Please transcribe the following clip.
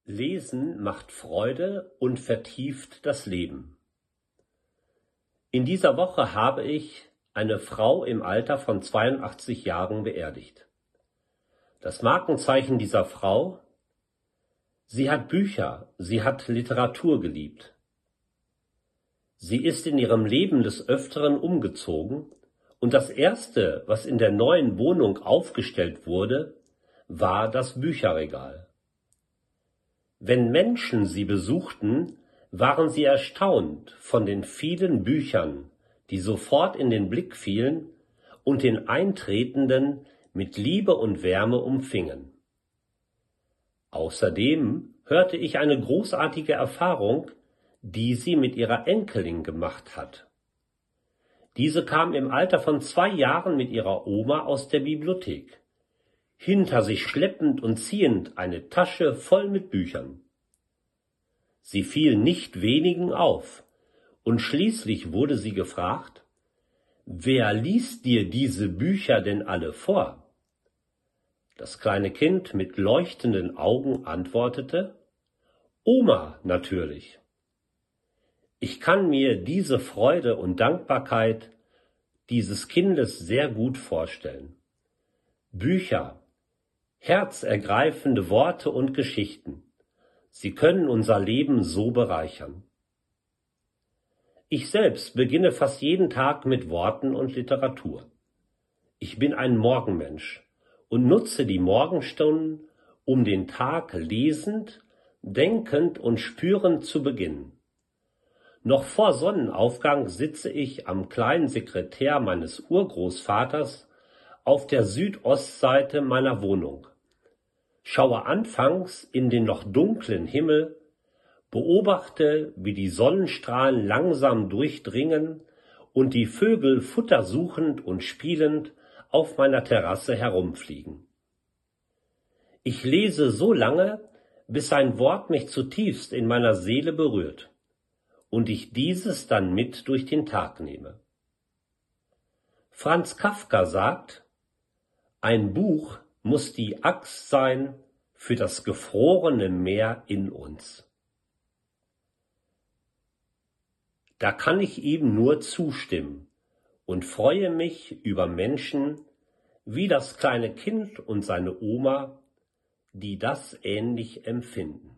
Lesen macht Freude und vertieft das Leben. In dieser Woche habe ich eine Frau im Alter von 82 Jahren beerdigt. Das Markenzeichen dieser Frau: sie hat Bücher, sie hat Literatur geliebt. Sie ist in ihrem Leben des Öfteren umgezogen, und das Erste, was in der neuen Wohnung aufgestellt wurde, war das Bücherregal. Wenn Menschen sie besuchten, waren sie erstaunt von den vielen Büchern, die sofort in den Blick fielen und den Eintretenden mit Liebe und Wärme umfingen. Außerdem hörte ich eine großartige Erfahrung, die sie mit ihrer Enkelin gemacht hat. Diese kam im Alter von 2 Jahren mit ihrer Oma aus der Bibliothek, hinter sich schleppend und ziehend eine Tasche voll mit Büchern. Sie fiel nicht wenigen auf, und schließlich wurde sie gefragt: »Wer liest dir diese Bücher denn alle vor?« Das kleine Kind mit leuchtenden Augen antwortete: »Oma natürlich.« Ich kann mir diese Freude und Dankbarkeit dieses Kindes sehr gut vorstellen. Bücher, herzergreifende Worte und Geschichten, sie können unser Leben so bereichern. Ich selbst beginne fast jeden Tag mit Worten und Literatur. Ich bin ein Morgenmensch und nutze die Morgenstunden, um den Tag lesend, denkend und spürend zu beginnen. Noch vor Sonnenaufgang sitze ich am kleinen Sekretär meines Urgroßvaters auf der Südostseite meiner Wohnung, schaue anfangs in den noch dunklen Himmel, beobachte, wie die Sonnenstrahlen langsam durchdringen und die Vögel futtersuchend und spielend auf meiner Terrasse herumfliegen. Ich lese so lange, bis ein Wort mich zutiefst in meiner Seele berührt und ich dieses dann mit durch den Tag nehme. Franz Kafka sagt: Ein Buch muss die Axt sein für das gefrorene Meer in uns. Da kann ich ihm nur zustimmen und freue mich über Menschen wie das kleine Kind und seine Oma, die das ähnlich empfinden.